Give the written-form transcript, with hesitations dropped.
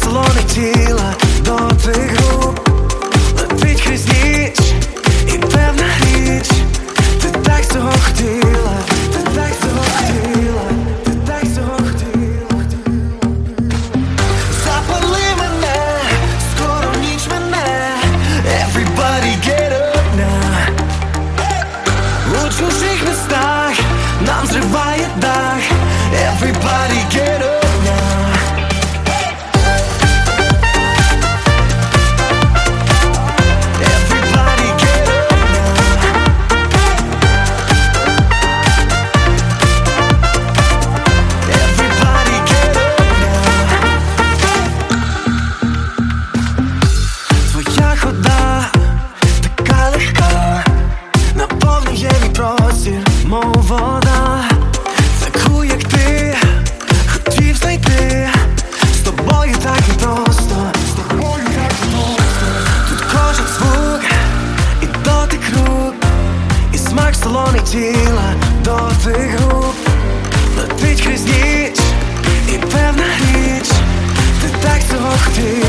солоний тіла до твоїх губ. Летить крізь ніч і певна річ. Ти так цього хотіла, ти так цього хотіла, ти так цього хотіла. Запали мене, скоро ніч мене. Everybody get up now. У чужих містах нам зриває дах. Everybody get up now. Everybody get up now. Everybody get up now. Твоя хода така легка, наповнює мій простір, мов вода. Таку, як ти, хотів знайти. З тобою так непросто, з тобою так непросто. Тут кожен звук і дотик рук, і смак солоний тіла до твоїх губ. Летить крізь ніч і певна річ. Ти так цього хотів.